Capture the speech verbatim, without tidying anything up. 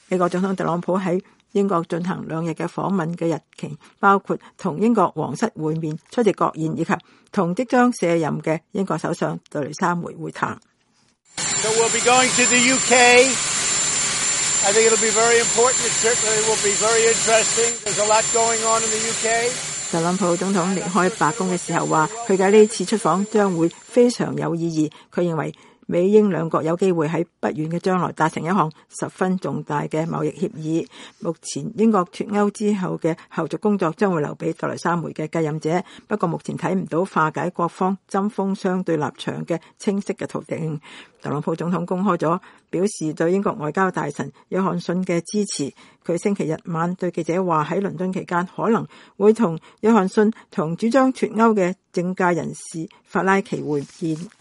美國總統特朗普喺英國進行兩日嘅訪問嘅日期，包括同英國皇室會面、出席國宴，以及同即將卸任嘅英國首相特蕾莎梅會談。 So we'll be going to the U K. I think it'll be very important. It certainly will be very interesting. There's a lot going on in the U K. 特朗普總統離開白宮嘅時候話，佢嘅呢次出訪將會非常有意義。佢認為美英兩國有機會喺不遠嘅將來達成一項十分重大嘅貿易協議。目前英國脫歐之後嘅後續工作將會留俾特蕾莎梅嘅繼任者，不過目前睇唔到化解各方針鋒相對立場嘅清晰嘅途徑。特朗普總統公開咗表示對英國外交大臣約翰遜嘅支持。佢星期日晚對記者話，喺倫敦期間可能會同約翰遜同主張脫歐嘅政界人士法拉奇會見。